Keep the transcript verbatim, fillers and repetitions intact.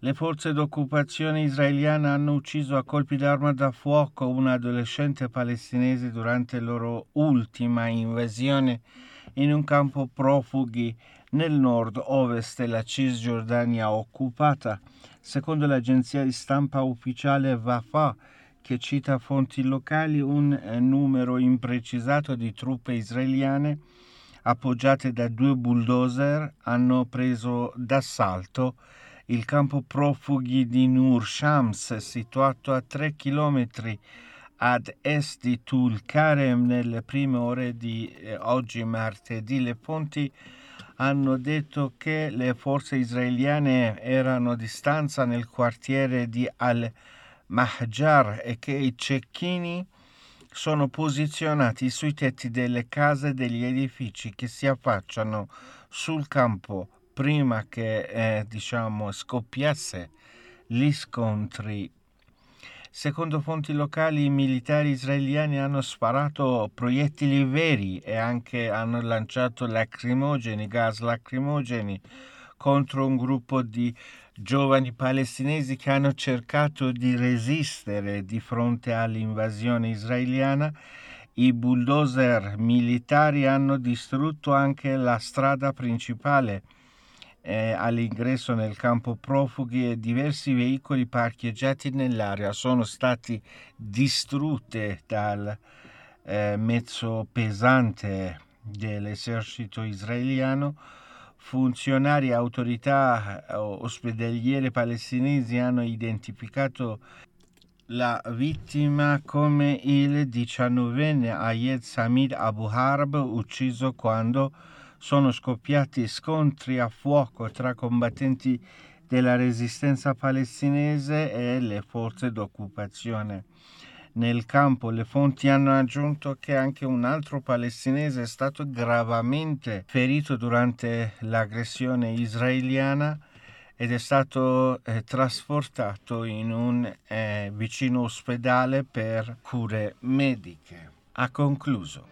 Le forze d'occupazione israeliane hanno ucciso a colpi d'arma da fuoco un adolescente palestinese durante la loro ultima invasione in un campo profughi nel nord-ovest della Cisgiordania occupata. Secondo l'agenzia di stampa ufficiale Wafa, che cita fonti locali, un numero imprecisato di truppe israeliane appoggiate da due bulldozer hanno preso d'assalto il campo profughi di Nur Shams, situato a tre chilometri ad est di Tulkarem, nelle prime ore di eh, oggi martedì. Le fonti hanno detto che le forze israeliane erano a distanza nel quartiere di Al-Mahjar e che i cecchini sono posizionati sui tetti delle case e degli edifici che si affacciano sul campo prima che eh, diciamo scoppiasse gli scontri. Secondo fonti locali, i militari israeliani hanno sparato proiettili veri e anche hanno lanciato lacrimogeni, gas lacrimogeni contro un gruppo di giovani palestinesi che hanno cercato di resistere di fronte all'invasione israeliana. I bulldozer militari hanno distrutto anche la strada principale eh, all'ingresso nel campo profughi e diversi veicoli parcheggiati nell'area sono stati distrutti dal eh, mezzo pesante dell'esercito israeliano. Funzionari e autorità eh, ospedaliere palestinesi hanno identificato la vittima come il diciannovenne Ayed Samir Abu Harb, ucciso quando sono scoppiati scontri a fuoco tra combattenti della resistenza palestinese e le forze d'occupazione. Nel campo le fonti hanno aggiunto che anche un altro palestinese è stato gravemente ferito durante l'aggressione israeliana ed è stato eh, trasportato in un eh, vicino ospedale per cure mediche. Ha concluso.